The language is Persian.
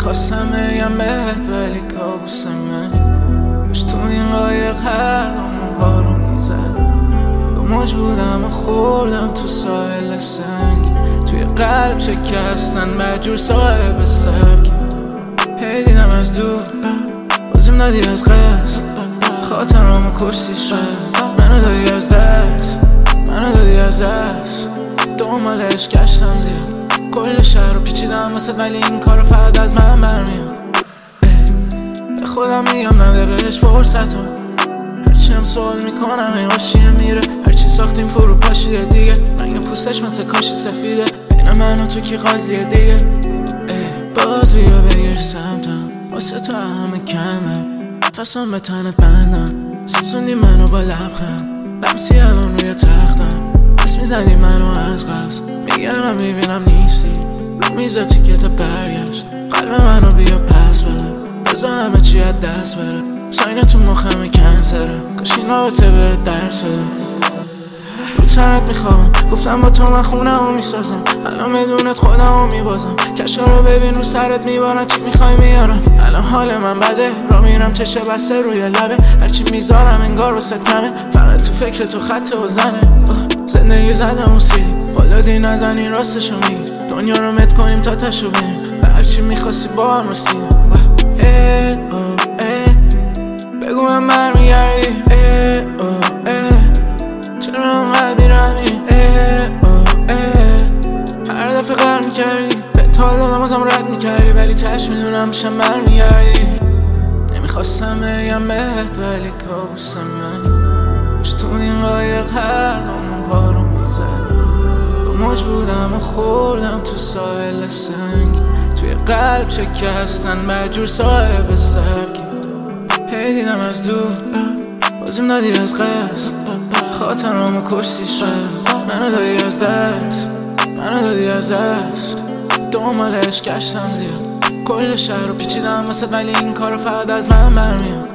نمیخواستم بگم بهت ولی کابوس منی. باش تو این قایق هر نامون پارو میزد. دو موج بودم و خوردم تو ساحل سنگ. توی قلب شکستن مجور صاحب سبک. هی دیدم از دور بازیم دادی از قصد. خاطرامو کشتی شد منو دادی از دست. منو دادی از دست. دنبالش گشتم زیاد. کل شهر رو پیچیدم واسه ولی این کارو فقط از من برمیاد. به خودم میگم نده بهش فرصتو. هرچی هم سوال میکنم این غاشیه میره. هرچی ساختیم فرو پاشیده دیگه. رنگ پوستش مثل کاشی سفیده. بین من و تو کی قاضیه دیگه. باز بیا بگیر سمتم واسه تو همه کمه. نفسم به تنت بندم. سوزوندی منو با لبخند. لمسی الان روی تختم. دست میزنی منو از قصد. میگرم میبینم نیستی. رو میزه تیکت برگشت. قلب منو بیا پس بده. بذار همه چی از دست بره. ساین تو مخم کنسره. کاش این رابطه بهت درس بده. رو تنت میخوام گفتم با تو من خونه ها میسازم. الان بدونت خودم ها میبازم. کشا رو ببین رو سرت میبارن. چی میخوای میارم. الان حال من بده. را میرم چشه بسته روی لبه. هرچی میذارم انگار وسط کمه. فقط تو فکر تو خط و زنه. زندگی زدم و سیلی. بالا دی نزنی راستشو میگی. دنیا رو مت کنیم تا تشو بریم. به هرچی میخواستی با هم رسیدیم. بگو من برمیگردی. چرا انقدر میرمی. هر دفعه قرار میکردی. به تا دادم ازم رد میکردی. ولی تش میدونم میشم برمیگردی. نمیخواستم بگم بهت ولی کابوس منی. باش تو این قایق هر نامون پارو میزد. دو موج بودم و خوردم تو ساحل سنگ. توی قلب شکستن مجور صاحب سبک. هی دیدم از دور بازیم دادی از قصد. خاطرامو کشتی شد منو دادی از دست. منو دادی از دست. دنبالش گشتم زیاد. کل شهر رو پیچیدم واسه ولی این کارو فقط از من برمیاد.